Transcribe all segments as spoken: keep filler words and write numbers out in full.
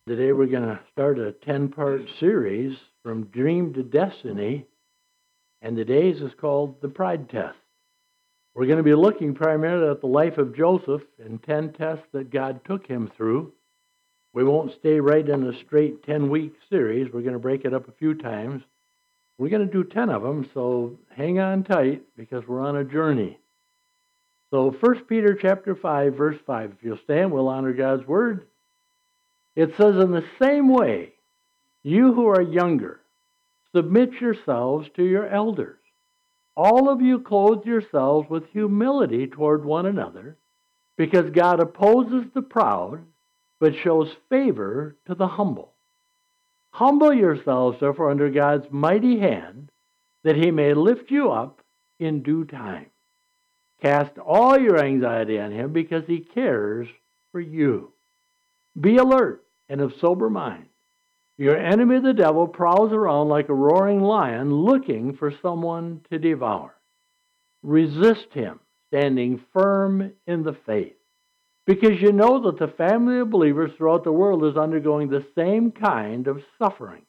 Today we're going to start a ten-part series from Dream to Destiny, and today's is called The Pride Test. We're going to be looking primarily at the life of Joseph and ten tests that God took him through. We won't stay right in a straight ten-week series. We're going to break it up a few times. We're going to do ten of them, so hang on tight because we're on a journey. So First Peter chapter five, verse five. If you'll stand, we'll honor God's word. It says, in the same way, you who are younger, submit yourselves to your elders. All of you clothe yourselves with humility toward one another, because God opposes the proud, but shows favor to the humble. Humble yourselves, therefore, under God's mighty hand, that he may lift you up in due time. Cast all your anxiety on him, because he cares for you. Be alert and of sober mind. Your enemy, the devil, prowls around like a roaring lion looking for someone to devour. Resist him, standing firm in the faith, because you know that the family of believers throughout the world is undergoing the same kind of suffering.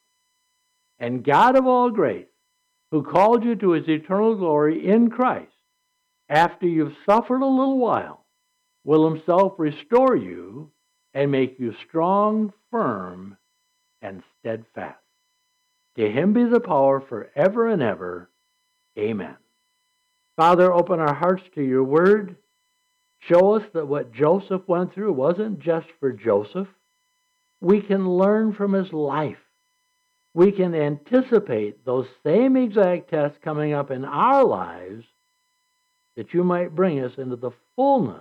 And God of all grace, who called you to his eternal glory in Christ, after you've suffered a little while, will himself restore you and make you strong, firm, and steadfast. To him be the power forever and ever. Amen. Father, open our hearts to your word. Show us that what Joseph went through wasn't just for Joseph. We can learn from his life. We can anticipate those same exact tests coming up in our lives, that you might bring us into the fullness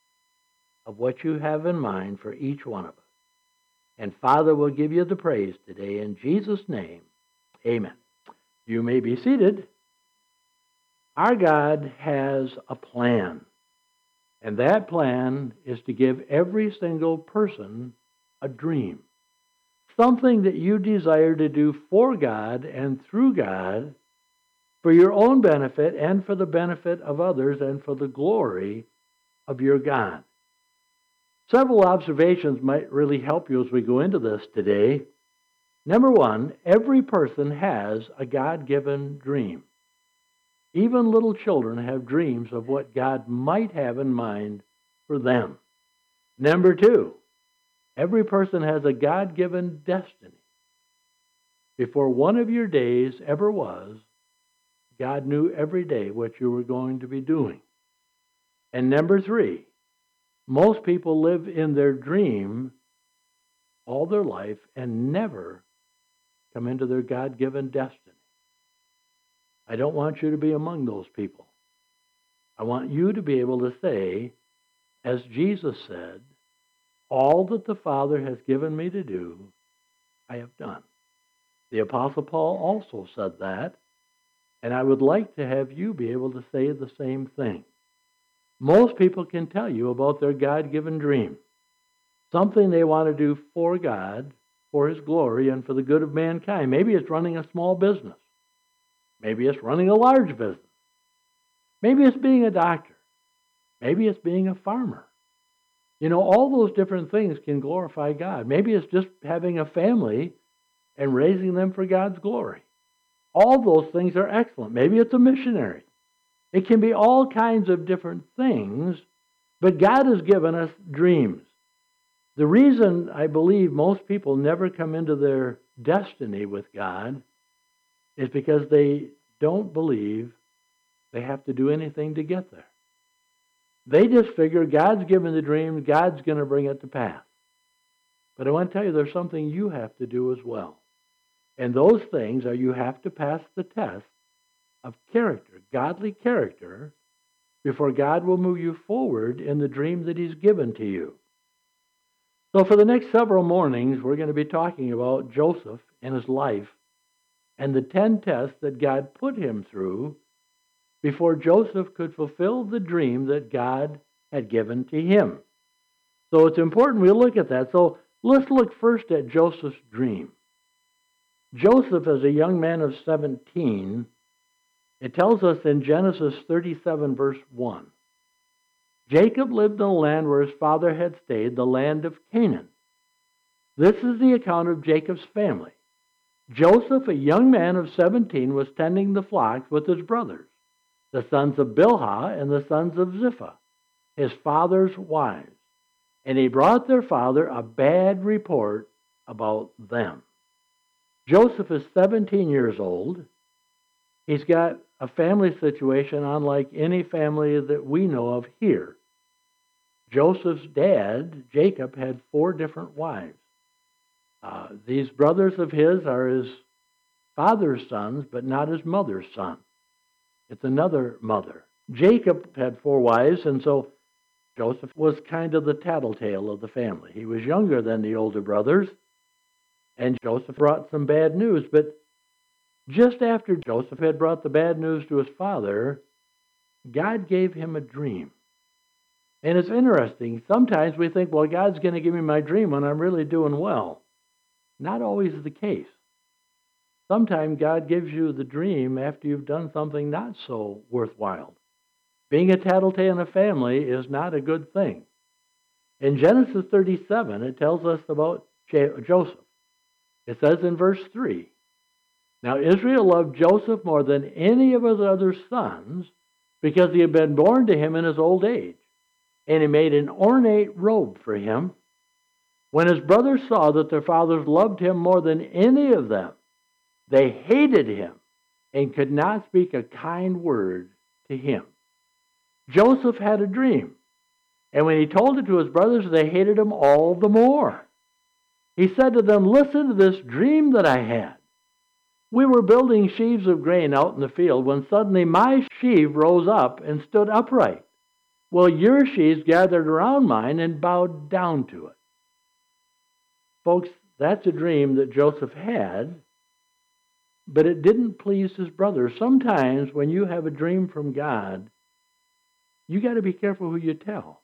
of what you have in mind for each one of us. And Father, will give you the praise today in Jesus' name. Amen. You may be seated. Our God has a plan. And that plan is to give every single person a dream. Something that you desire to do for God and through God, for your own benefit and for the benefit of others and for the glory of your God. Several observations might really help you as we go into this today. Number one, every person has a God-given dream. Even little children have dreams of what God might have in mind for them. Number two, every person has a God-given destiny. Before one of your days ever was, God knew every day what you were going to be doing. And number three, most people live in their dream all their life and never come into their God-given destiny. I don't want you to be among those people. I want you to be able to say, as Jesus said, all that the Father has given me to do, I have done. The Apostle Paul also said that, and I would like to have you be able to say the same thing. Most people can tell you about their God-given dream, something they want to do for God, for his glory, and for the good of mankind. Maybe it's running a small business. Maybe it's running a large business. Maybe it's being a doctor. Maybe it's being a farmer. You know, all those different things can glorify God. Maybe it's just having a family and raising them for God's glory. All those things are excellent. Maybe it's a missionary. It can be all kinds of different things, but God has given us dreams. The reason I believe most people never come into their destiny with God is because they don't believe they have to do anything to get there. They just figure God's given the dream, God's going to bring it to pass. But I want to tell you there's something you have to do as well. And those things are you have to pass the test of character, godly character, before God will move you forward in the dream that he's given to you. So for the next several mornings, we're going to be talking about Joseph and his life and the ten tests that God put him through before Joseph could fulfill the dream that God had given to him. So it's important we look at that. So let's look first at Joseph's dream. Joseph, as a young man of seventeen, it tells us in Genesis thirty-seven, verse one, Jacob lived in the land where his father had stayed, the land of Canaan. This is the account of Jacob's family. Joseph, a young man of seventeen, was tending the flocks with his brothers, the sons of Bilhah and the sons of Zipporah, his father's wives. And he brought their father a bad report about them. Joseph is seventeen years old. He's got a family situation unlike any family that we know of here. Joseph's dad, Jacob, had four different wives. Uh, these brothers of his are his father's sons, but not his mother's son. It's another mother. Jacob had four wives, and so Joseph was kind of the tattletale of the family. He was younger than the older brothers, and Joseph brought some bad news. But just after Joseph had brought the bad news to his father, God gave him a dream. And it's interesting. Sometimes we think, well, God's going to give me my dream when I'm really doing well. Not always the case. Sometimes God gives you the dream after you've done something not so worthwhile. Being a tattletale in a family is not a good thing. In Genesis thirty-seven, it tells us about Joseph. It says in verse three, "Now Israel loved Joseph more than any of his other sons because he had been born to him in his old age. And he made an ornate robe for him. When his brothers saw that their fathers loved him more than any of them, they hated him and could not speak a kind word to him." Joseph had a dream, and when he told it to his brothers, they hated him all the more. He said to them, "Listen to this dream that I had. We were building sheaves of grain out in the field when suddenly my sheaf rose up and stood upright. Well, your sheaves gathered around mine and bowed down to it." Folks, that's a dream that Joseph had, but it didn't please his brothers. Sometimes when you have a dream from God, you got to be careful who you tell.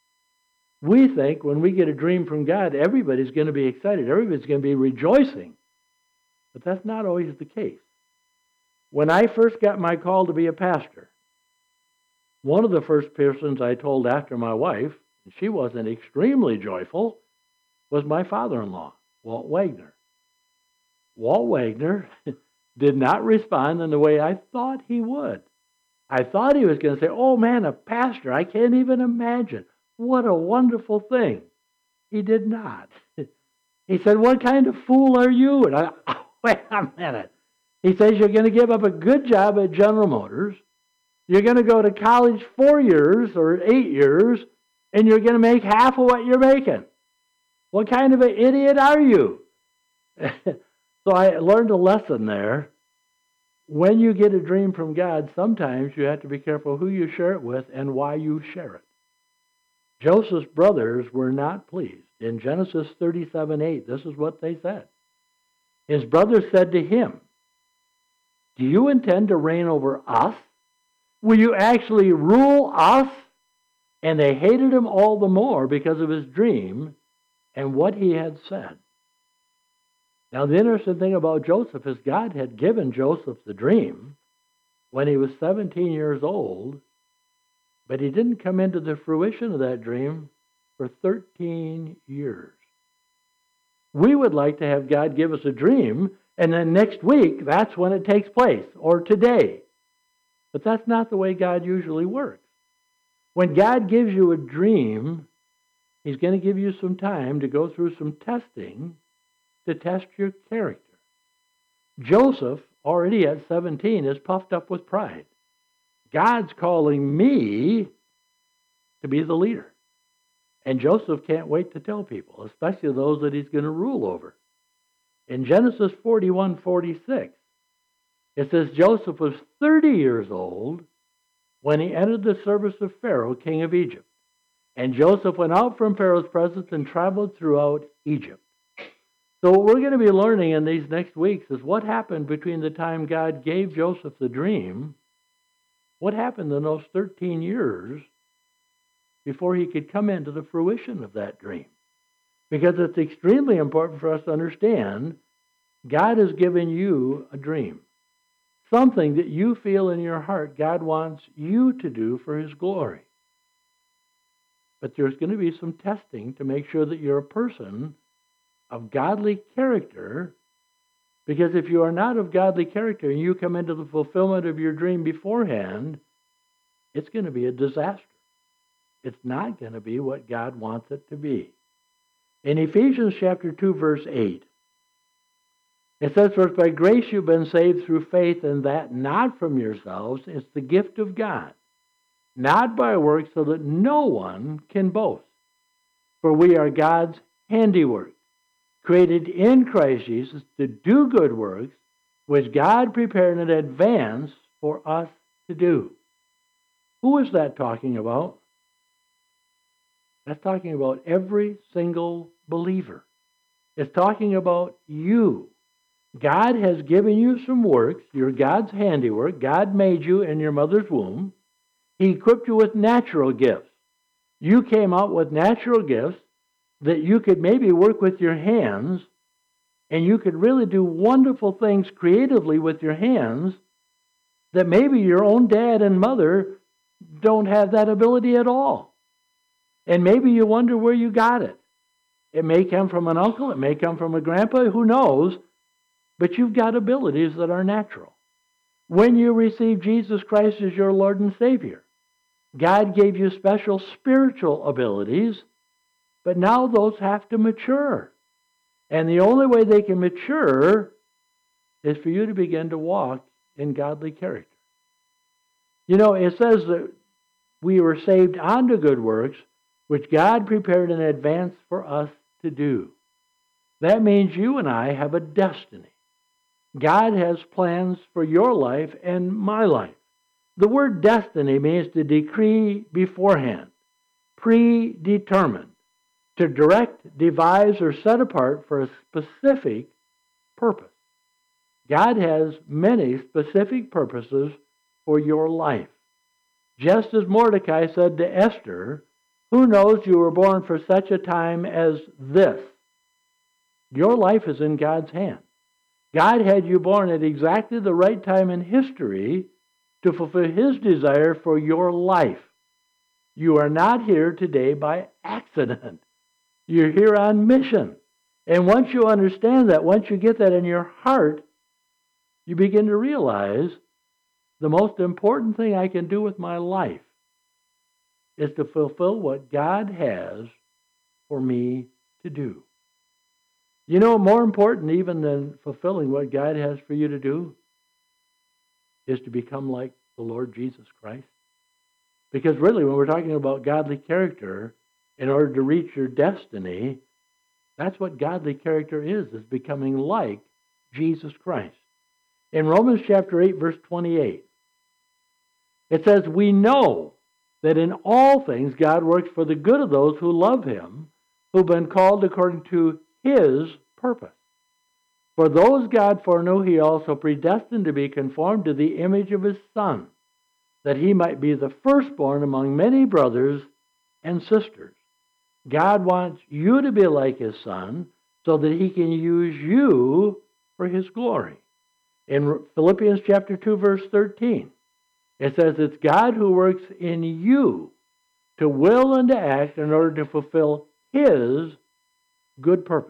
We think when we get a dream from God, everybody's going to be excited. Everybody's going to be rejoicing. But that's not always the case. When I first got my call to be a pastor, one of the first persons I told after my wife, and she wasn't extremely joyful, was my father-in-law, Walt Wagner. Walt Wagner did not respond in the way I thought he would. I thought he was going to say, "Oh man, a pastor, I can't even imagine. What a wonderful thing." He did not. He said, "What kind of fool are you?" And I, oh, wait a minute. He says, "You're going to give up a good job at General Motors. You're going to go to college four years or eight years, and you're going to make half of what you're making. What kind of an idiot are you?" So I learned a lesson there. When you get a dream from God, sometimes you have to be careful who you share it with and why you share it. Joseph's brothers were not pleased. In Genesis thirty-seven eight, this is what they said. His brothers said to him, "Do you intend to reign over us? Will you actually rule us?" And they hated him all the more because of his dream and what he had said. Now, the interesting thing about Joseph is God had given Joseph the dream when he was seventeen years old, but he didn't come into the fruition of that dream for thirteen years. We would like to have God give us a dream, and then next week, that's when it takes place, or today. But that's not the way God usually works. When God gives you a dream, He's going to give you some time to go through some testing to test your character. Joseph, already at seventeen, is puffed up with pride. God's calling me to be the leader. And Joseph can't wait to tell people, especially those that he's going to rule over. In Genesis forty-one forty-six, it says Joseph was thirty years old when he entered the service of Pharaoh, king of Egypt. And Joseph went out from Pharaoh's presence and traveled throughout Egypt. So what we're going to be learning in these next weeks is what happened between the time God gave Joseph the dream, what happened in those thirteen years before he could come into the fruition of that dream. Because it's extremely important for us to understand God has given you a dream. Something that you feel in your heart God wants you to do for His glory. But there's going to be some testing to make sure that you're a person of godly character, because if you are not of godly character and you come into the fulfillment of your dream beforehand, it's going to be a disaster. It's not going to be what God wants it to be. In Ephesians chapter two, verse eight, it says, "For by grace you've been saved through faith, and that not from yourselves. It's the gift of God, not by works, so that no one can boast. For we are God's handiwork, created in Christ Jesus to do good works, which God prepared in advance for us to do." Who is that talking about? That's talking about every single believer. It's talking about you. God has given you some works. You're God's handiwork. God made you in your mother's womb. He equipped you with natural gifts. You came out with natural gifts that you could maybe work with your hands, and you could really do wonderful things creatively with your hands that maybe your own dad and mother don't have that ability at all. And maybe you wonder where you got it. It may come from an uncle, it may come from a grandpa, who knows, but you've got abilities that are natural. When you receive Jesus Christ as your Lord and Savior, God gave you special spiritual abilities, but now those have to mature. And the only way they can mature is for you to begin to walk in godly character. You know, it says that we were saved unto good works, which God prepared in advance for us to do. That means you and I have a destiny. God has plans for your life and my life. The word destiny means to decree beforehand, predetermined, to direct, devise, or set apart for a specific purpose. God has many specific purposes for your life. Just as Mordecai said to Esther, "Who knows you were born for such a time as this?" Your life is in God's hand. God had you born at exactly the right time in history to fulfill His desire for your life. You are not here today by accident. You're here on mission. And once you understand that, once you get that in your heart, you begin to realize the most important thing I can do with my life is to fulfill what God has for me to do. You know, more important even than fulfilling what God has for you to do is to become like the Lord Jesus Christ. Because really, when we're talking about godly character, in order to reach your destiny, that's what godly character is, is becoming like Jesus Christ. In Romans chapter eight, verse twenty-eight, it says, "We know that in all things God works for the good of those who love Him, who've been called according to His purpose. For those God foreknew, He also predestined to be conformed to the image of His Son, that He might be the firstborn among many brothers and sisters." God wants you to be like His Son so that He can use you for His glory. In Philippians chapter two, verse thirteen, it says, "It's God who works in you to will and to act in order to fulfill His good purpose."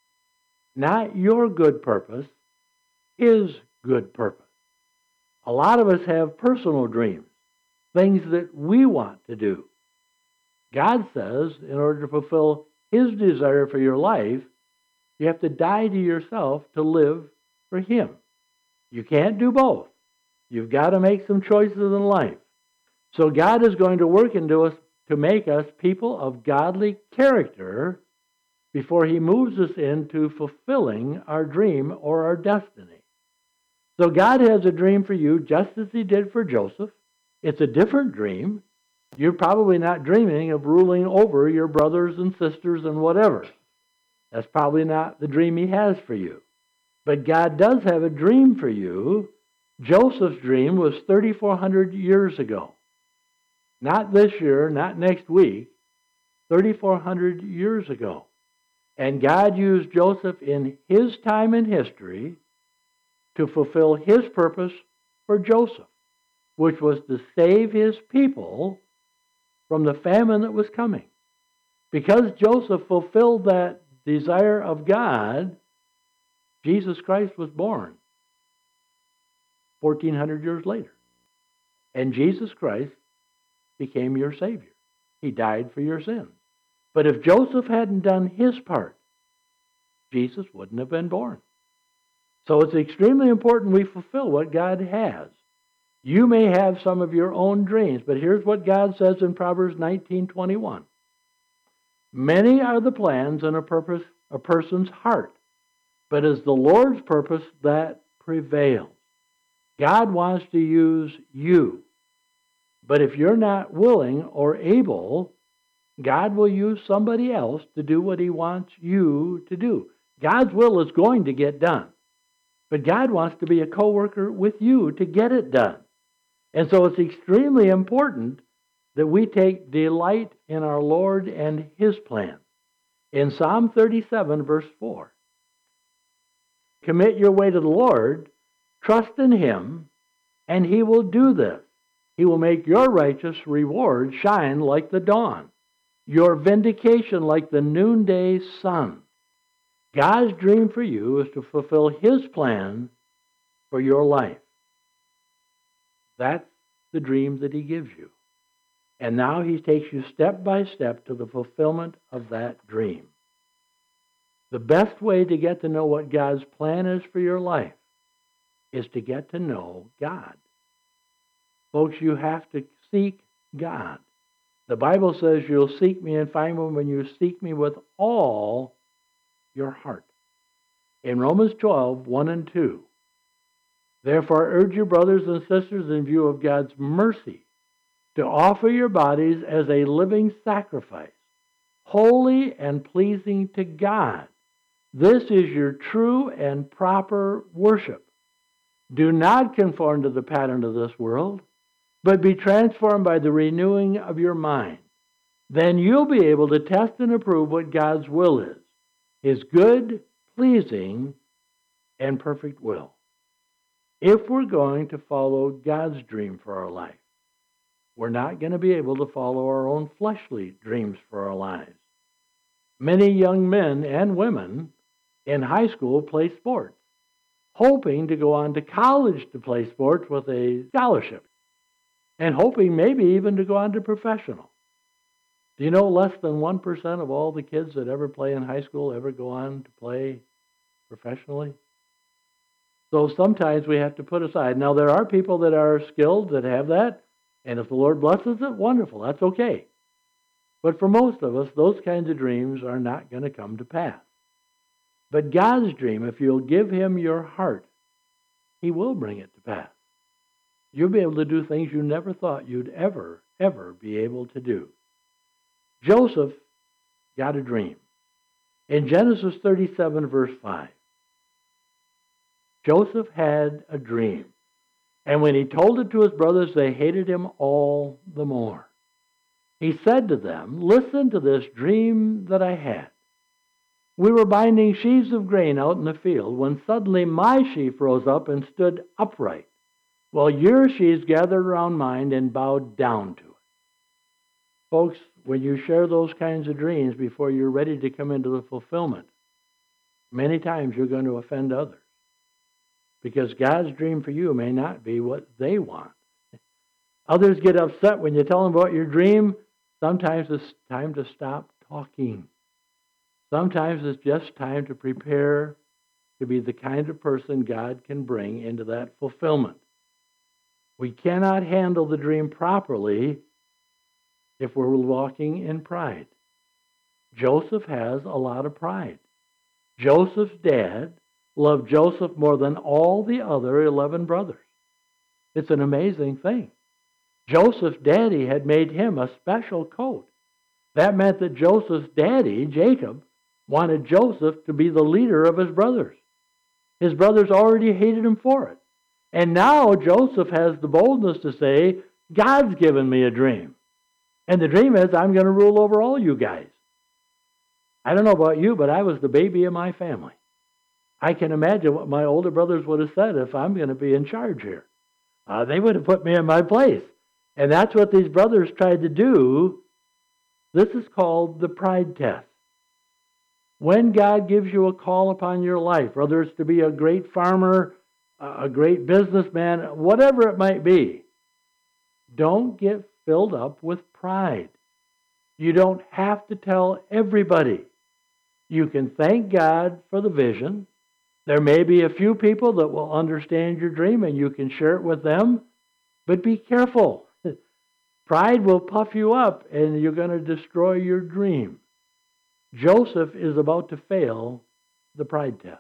Not your good purpose, His good purpose. A lot of us have personal dreams, things that we want to do. God says, in order to fulfill His desire for your life, you have to die to yourself to live for Him. You can't do both. You've got to make some choices in life. So God is going to work into us to make us people of godly character before He moves us into fulfilling our dream or our destiny. So God has a dream for you just as He did for Joseph. It's a different dream. You're probably not dreaming of ruling over your brothers and sisters and whatever. That's probably not the dream He has for you. But God does have a dream for you. Joseph's dream was thirty-four hundred years ago. Not this year, not next week, thirty-four hundred years ago. And God used Joseph in his time in history to fulfill His purpose for Joseph, which was to save His people from the famine that was coming. Because Joseph fulfilled that desire of God, Jesus Christ was born fourteen hundred years later. And Jesus Christ became your Savior. He died for your sins. But if Joseph hadn't done his part, Jesus wouldn't have been born. So it's extremely important we fulfill what God has. You may have some of your own dreams, but here's what God says in Proverbs nineteen twenty-one. Many are the plans in a, purpose, a person's heart, but it's the Lord's purpose that prevails. God wants to use you. But if you're not willing or able, God will use somebody else to do what He wants you to do. God's will is going to get done. But God wants to be a co-worker with you to get it done. And so it's extremely important that we take delight in our Lord and His plan. In Psalm thirty-seven, verse four, commit your way to the Lord, trust in Him, and He will do this. He will make your righteous reward shine like the dawn, your vindication like the noonday sun. God's dream for you is to fulfill His plan for your life. That's the dream that He gives you. And now He takes you step by step to the fulfillment of that dream. The best way to get to know what God's plan is for your life is to get to know God. Folks, you have to seek God. The Bible says you'll seek me and find me when you seek me with all your heart. In Romans twelve, one and two, therefore urge your brothers and sisters in view of God's mercy to offer your bodies as a living sacrifice, holy and pleasing to God. This is your true and proper worship. Do not conform to the pattern of this world, but be transformed by the renewing of your mind. Then you'll be able to test and approve what God's will is, His good, pleasing, and perfect will. If we're going to follow God's dream for our life, we're not going to be able to follow our own fleshly dreams for our lives. Many young men and women in high school play sports, hoping to go on to college to play sports with a scholarship, and hoping maybe even to go on to professional. Do you know less than one percent of all the kids that ever play in high school ever go on to play professionally? So sometimes we have to put aside. Now, there are people that are skilled that have that, and if the Lord blesses it, wonderful, that's okay. But for most of us, those kinds of dreams are not going to come to pass. But God's dream, if you'll give Him your heart, He will bring it to pass. You'll be able to do things you never thought you'd ever, ever be able to do. Joseph got a dream. In Genesis thirty-seven, verse five, Joseph had a dream. And when he told it to his brothers, they hated him all the more. He said to them, listen to this dream that I had. We were binding sheaves of grain out in the field when suddenly my sheaf rose up and stood upright, while your sheaves gathered around mine and bowed down to it. Folks, when you share those kinds of dreams before you're ready to come into the fulfillment, many times you're going to offend others. Because God's dream for you may not be what they want. Others get upset when you tell them about your dream. Sometimes it's time to stop talking. Sometimes it's just time to prepare to be the kind of person God can bring into that fulfillment. We cannot handle the dream properly if we're walking in pride. Joseph has a lot of pride. Joseph's dad loved Joseph more than all the other eleven brothers. It's an amazing thing. Joseph's daddy had made him a special coat. That meant that Joseph's daddy, Jacob, wanted Joseph to be the leader of his brothers. His brothers already hated him for it. And now Joseph has the boldness to say, God's given me a dream. And the dream is, I'm going to rule over all you guys. I don't know about you, but I was the baby of my family. I can imagine what my older brothers would have said if I'm going to be in charge here. Uh, they would have put me in my place. And that's what these brothers tried to do. This is called the pride test. When God gives you a call upon your life, whether it's to be a great farmer, a great businessman, whatever it might be, don't get filled up with pride. You don't have to tell everybody. You can thank God for the vision. There may be a few people that will understand your dream and you can share it with them, but be careful. Pride will puff you up and you're going to destroy your dream. Joseph is about to fail the pride test.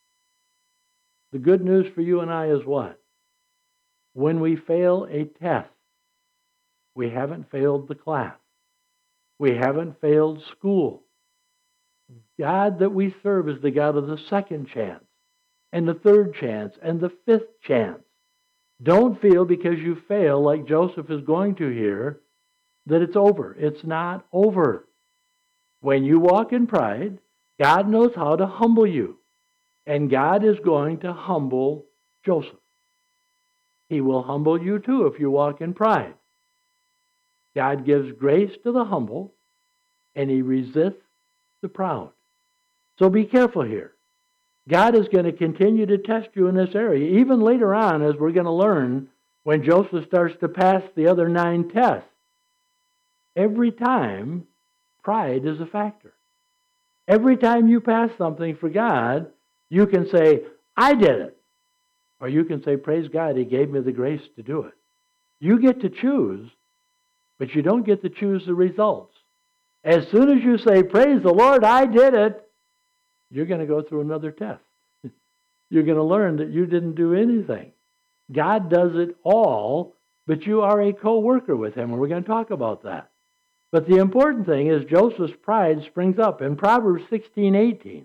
The good news for you and I is what? When we fail a test, we haven't failed the class. We haven't failed school. God that we serve is the God of the second chance, and the third chance, and the fifth chance. Don't feel because you fail, like Joseph is going to here, that it's over. It's not over. When you walk in pride, God knows how to humble you. And God is going to humble Joseph. He will humble you too if you walk in pride. God gives grace to the humble, and He resists the proud. So be careful here. God is going to continue to test you in this area, even later on, as we're going to learn when Joseph starts to pass the other nine tests. Every time, pride is a factor. Every time you pass something for God, you can say, I did it. Or you can say, praise God, He gave me the grace to do it. You get to choose, but you don't get to choose the results. As soon as you say, praise the Lord, I did it, you're going to go through another test. You're going to learn that you didn't do anything. God does it all, but you are a co-worker with Him, and we're going to talk about that. But the important thing is Joseph's pride springs up. In Proverbs sixteen eighteen,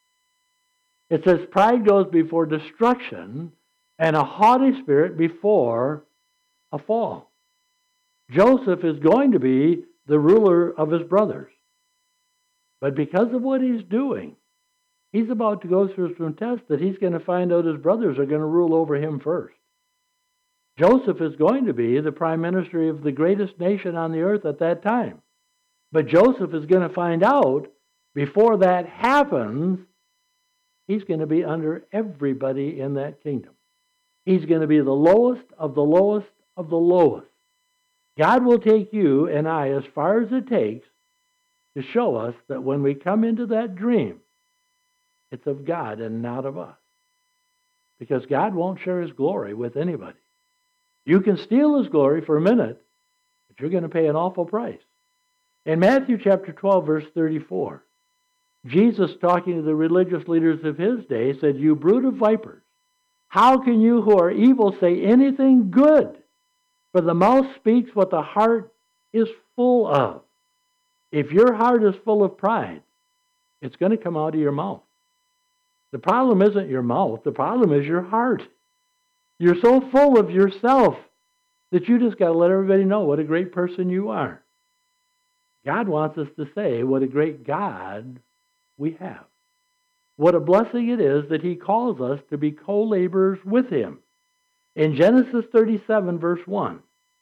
it says, pride goes before destruction, and a haughty spirit before a fall. Joseph is going to be the ruler of his brothers. But because of what he's doing, he's about to go through some tests that he's going to find out his brothers are going to rule over him first. Joseph is going to be the prime minister of the greatest nation on the earth at that time. But Joseph is going to find out, before that happens, he's going to be under everybody in that kingdom. He's going to be the lowest of the lowest of the lowest. God will take you and I as far as it takes to show us that when we come into that dream, it's of God and not of us. Because God won't share His glory with anybody. You can steal His glory for a minute, but you're going to pay an awful price. In Matthew chapter twelve, verse thirty-four, Jesus, talking to the religious leaders of His day, said, you brood of vipers, how can you who are evil say anything good? For the mouth speaks what the heart is full of. If your heart is full of pride, it's going to come out of your mouth. The problem isn't your mouth. The problem is your heart. You're so full of yourself that you just got to let everybody know what a great person you are. God wants us to say what a great God we have. What a blessing it is that He calls us to be co-laborers with Him. In Genesis thirty-seven, verse one,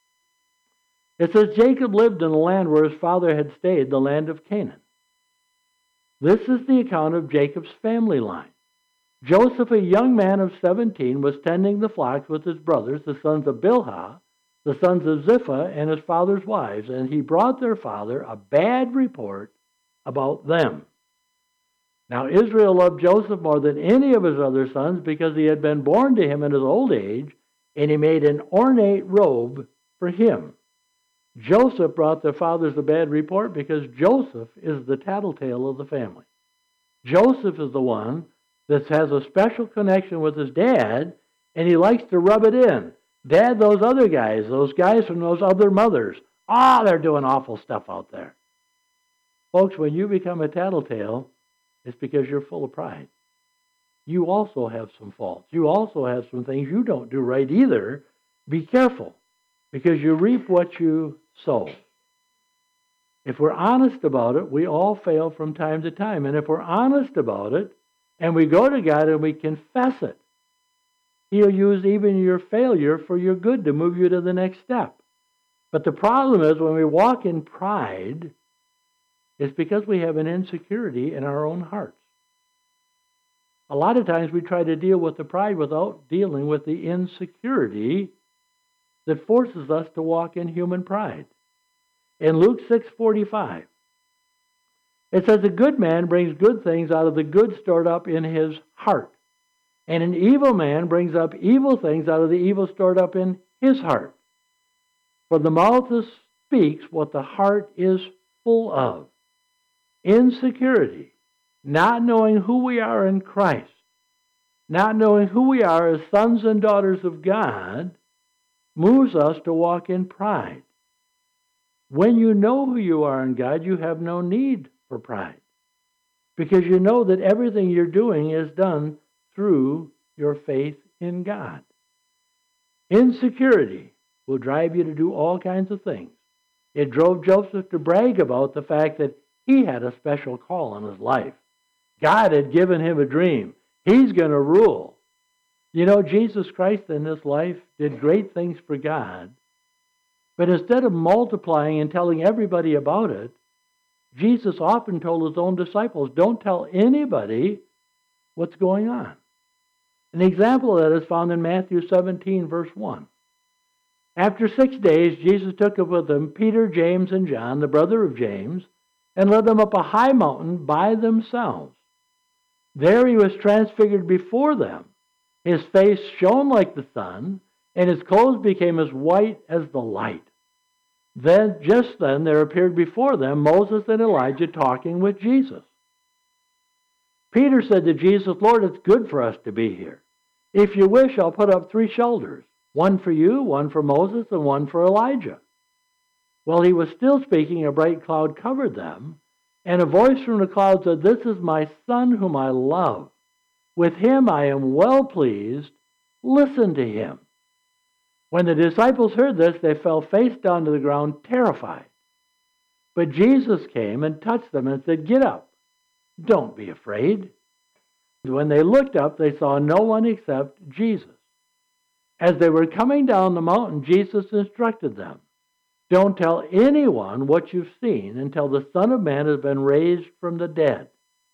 it says, Jacob lived in the land where his father had stayed, the land of Canaan. This is the account of Jacob's family line. Joseph, a young man of seventeen, was tending the flocks with his brothers, the sons of Bilhah, the sons of Zipporah, and his father's wives, and he brought their father a bad report about them. Now Israel loved Joseph more than any of his other sons because he had been born to him in his old age, and he made an ornate robe for him. Joseph brought their fathers a bad report because Joseph is the tattletale of the family. Joseph is the one that has a special connection with his dad, and he likes to rub it in. Dad, those other guys, those guys from those other mothers, ah, oh, they're doing awful stuff out there. Folks, when you become a tattletale, it's because you're full of pride. You also have some faults. You also have some things you don't do right either. Be careful, because you reap what you sow. If we're honest about it, we all fail from time to time. And if we're honest about it, and we go to God and we confess it, He'll use even your failure for your good to move you to the next step. But the problem is when we walk in pride, It's because we have an insecurity in our own hearts. A lot of times we try to deal with the pride without dealing with the insecurity that forces us to walk in human pride. In Luke six forty-five, it says, a good man brings good things out of the good stored up in his heart, and an evil man brings up evil things out of the evil stored up in his heart. For the mouth speaks what the heart is full of. Insecurity, not knowing who we are in Christ, not knowing who we are as sons and daughters of God, moves us to walk in pride. When you know who you are in God, you have no need for pride, because you know that everything you're doing is done through your faith in God. Insecurity will drive you to do all kinds of things. It drove Joseph to brag about the fact that he had a special call in his life. God had given him a dream. He's going to rule. You know, Jesus Christ in this life did great things for God, but instead of multiplying and telling everybody about it, Jesus often told his own disciples, don't tell anybody what's going on. An example of that is found in Matthew seventeen, verse one. After six days, Jesus took with him Peter, James, and John, the brother of James, and led them up a high mountain by themselves. There he was transfigured before them. His face shone like the sun, and his clothes became as white as the light. Then, just then, there appeared before them Moses and Elijah talking with Jesus. Peter said to Jesus, Lord, it's good for us to be here. If you wish, I'll put up three shelters, one for you, one for Moses, and one for Elijah. While he was still speaking, a bright cloud covered them, and a voice from the cloud said, this is my son whom I love. With him I am well pleased. Listen to him. When the disciples heard this, they fell face down to the ground, terrified. But Jesus came and touched them and said, get up. Don't be afraid. When they looked up, they saw no one except Jesus. As they were coming down the mountain, Jesus instructed them, don't tell anyone what you've seen until the Son of Man has been raised from the dead.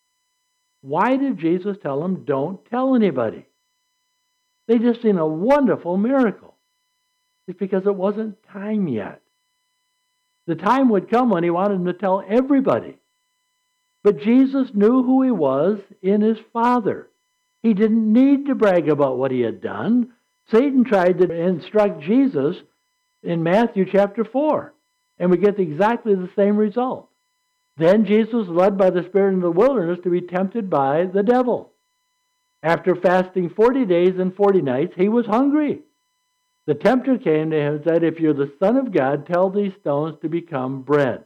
Why did Jesus tell them, don't tell anybody? They just seen a wonderful miracle. It's because it wasn't time yet. The time would come when he wanted them to tell everybody. But Jesus knew who he was in his Father. He didn't need to brag about what he had done. Satan tried to instruct Jesus in Matthew chapter four, and we get exactly the same result. Then Jesus was led by the Spirit into the wilderness to be tempted by the devil. After fasting forty days and forty nights, he was hungry. The tempter came to him and said, if you're the Son of God, tell these stones to become bread.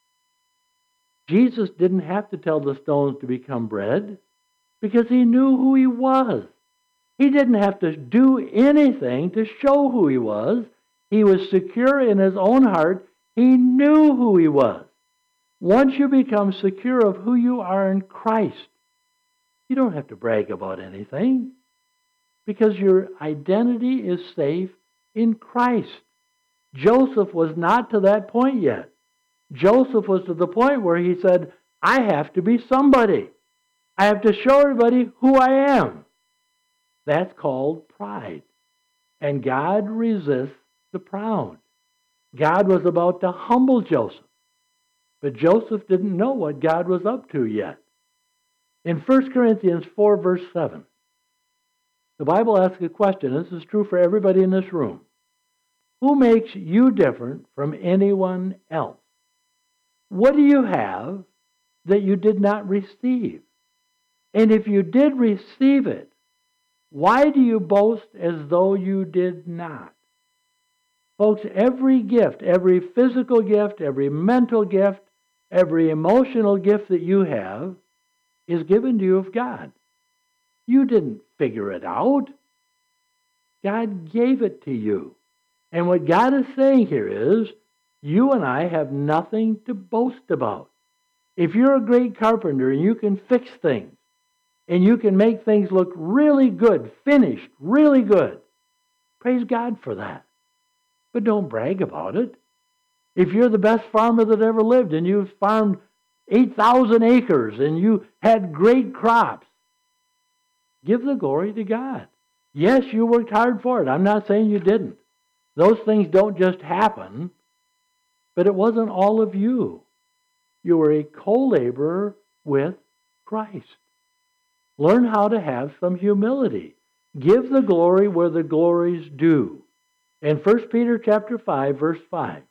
Jesus didn't have to tell the stones to become bread because he knew who he was. He didn't have to do anything to show who he was. He was secure in his own heart. He knew who he was. Once you become secure of who you are in Christ, you don't have to brag about anything because your identity is safe in Christ. Joseph was not to that point yet. Joseph was to the point where he said, I have to be somebody. I have to show everybody who I am. That's called pride. And God resists the proud. God was about to humble Joseph. But Joseph didn't know what God was up to yet. In First Corinthians four, verse seven, the Bible asks a question. This is true for everybody in this room. Who makes you different from anyone else? What do you have that you did not receive? And if you did receive it, why do you boast as though you did not? Folks, every gift, every physical gift, every mental gift, every emotional gift that you have is given to you of God. You didn't figure it out. God gave it to you. And what God is saying here is, you and I have nothing to boast about. If you're a great carpenter and you can fix things, and you can make things look really good, finished, really good, praise God for that. But don't brag about it. If you're the best farmer that ever lived and you've farmed eight thousand acres and you had great crops. Give the glory to God. Yes, you worked hard for it. I'm not saying you didn't. Those things don't just happen, but it wasn't all of you. You were a co-laborer with Christ. Learn how to have some humility. Give the glory where the glory's due. In First Peter chapter five, verse five,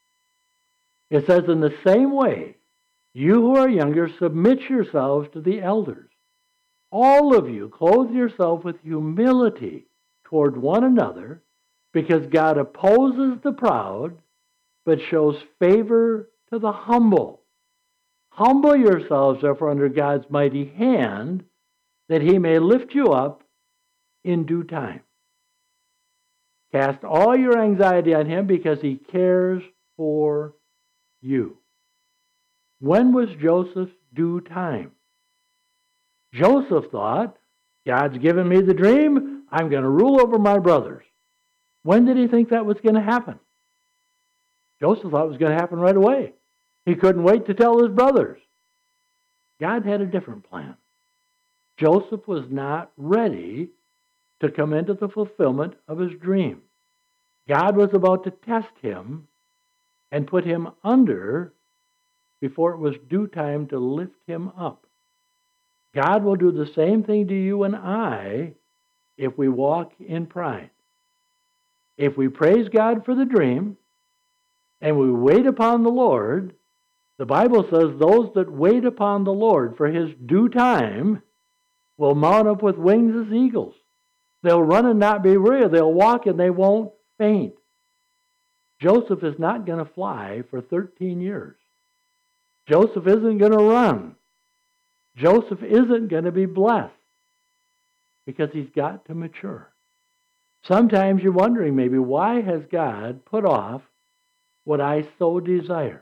it says, in the same way, you who are younger, submit yourselves to the elders. All of you clothe yourself with humility toward one another, because God opposes the proud, but shows favor to the humble. Humble yourselves, therefore, under God's mighty hand, that he may lift you up in due time. Cast all your anxiety on him, because he cares for you. When was Joseph's due time? Joseph thought, God's given me the dream, I'm going to rule over my brothers. When did he think that was going to happen? Joseph thought it was going to happen right away. He couldn't wait to tell his brothers. God had a different plan. Joseph was not ready to come into the fulfillment of his dream. God was about to test him and put him under before it was due time to lift him up. God will do the same thing to you and I if we walk in pride. If we praise God for the dream and we wait upon the Lord, the Bible says those that wait upon the Lord for his due time will mount up with wings as eagles. They'll run and not be weary. They'll walk and they won't faint. Joseph is not going to fly for thirteen years. Joseph isn't going to run. Joseph isn't going to be blessed because he's got to mature. Sometimes you're wondering maybe, why has God put off what I so desire?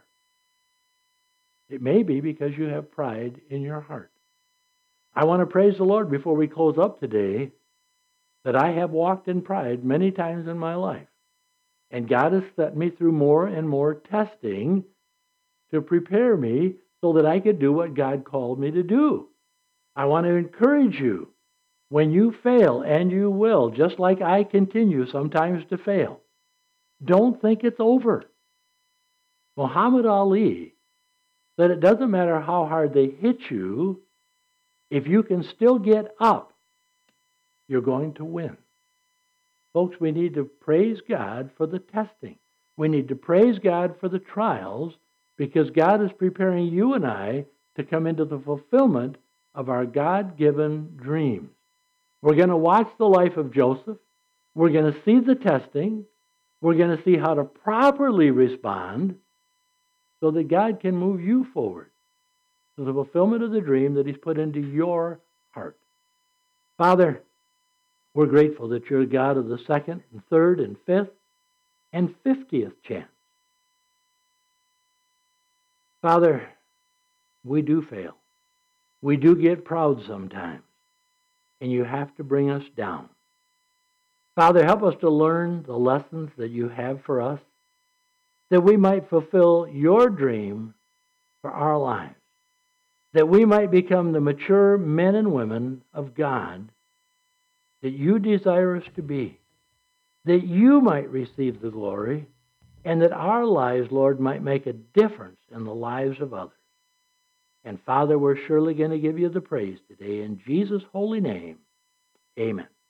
It may be because you have pride in your heart. I want to praise the Lord before we close up today that I have walked in pride many times in my life. And God has set me through more and more testing to prepare me so that I could do what God called me to do. I want to encourage you, when you fail, and you will, just like I continue sometimes to fail, don't think it's over. Muhammad Ali said it doesn't matter how hard they hit you, if you can still get up, you're going to win. Folks, we need to praise God for the testing. We need to praise God for the trials, because God is preparing you and I to come into the fulfillment of our God-given dreams. We're going to watch the life of Joseph. We're going to see the testing. We're going to see how to properly respond so that God can move you forward to the fulfillment of the dream that he's put into your heart. Father, we're grateful that you're a God of the second and third and fifth and fiftieth chance. Father, we do fail. We do get proud sometimes, and you have to bring us down. Father, help us to learn the lessons that you have for us, that we might fulfill your dream for our lives, that we might become the mature men and women of God that you desire us to be, that you might receive the glory, and that our lives, Lord, might make a difference in the lives of others. And Father, we're surely going to give you the praise today. In Jesus' holy name, amen.